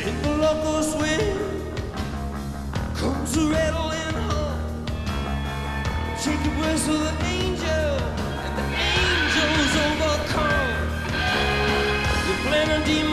In the locust wind comes a rattling hum. Take a breath of the angel, and the angels overcome. You plan a demon.